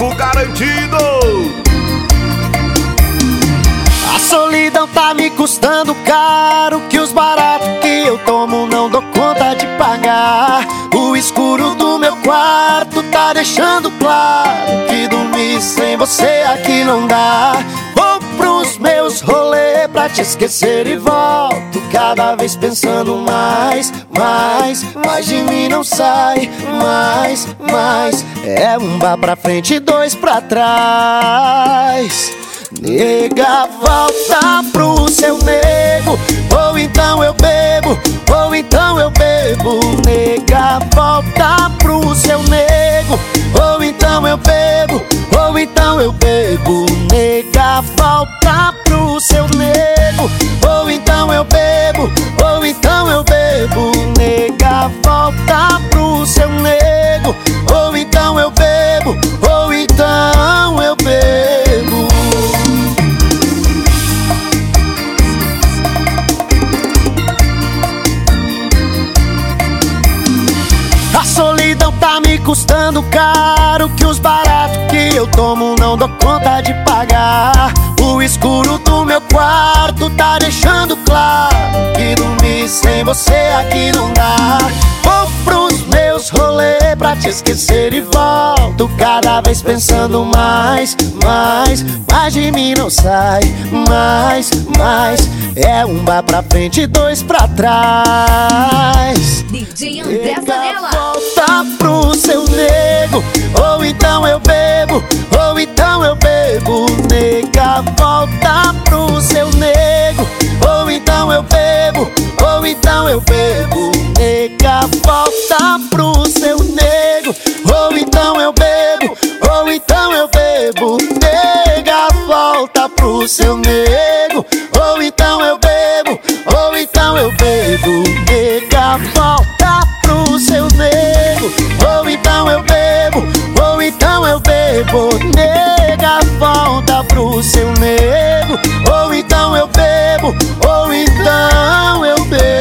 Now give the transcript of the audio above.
novo garantido. A solidão tá me custando caro, que os baratos que eu tomo não dou conta de pagar. O escuro do meu quarto tá deixando claro que dormir sem você aqui não dá. Vou pros meus rolês pra te esquecer e volto cada vez pensando mais de mim não sai, mais. É um bar pra frente e dois pra trás. Nega, volta pro seu nego, ou então eu bebo, ou então eu bebo. Nega, volta pro seu nego, ou então eu bebo, ou então eu bebo. Nega, volta pro seu nego, ou então eu bebo, ou então eu bebo. Nega, volta pro seu nego, ou então eu bebo, ou então eu bebo. A solidão tá me custando caro, que os baratos que eu tomo não dou conta de pagar. O escuro do meu quarto tá deixando claro que dormir sem você aqui não dá. Vou pros meus rolês pra te esquecer e volto cada vez pensando mais de mim não sai, mais. É um bar pra frente e dois pra trás. DJ André Zanella. Volta pro seu nego, ou então eu bebo, ou então eu bebo. Nega, volta pro seu nego, ou então eu bebo, ou então eu bebo. Nega, volta pro seu nego, ou então eu bebo, ou então eu bebo. Nega, volta pro seu nego, ou então eu bebo, ou então eu bebo. Nega, volta pro seu nego, ou então eu bebo, ou então eu bebo. Nega, volta pro seu nego, ou então eu bebo, ou então eu bebo.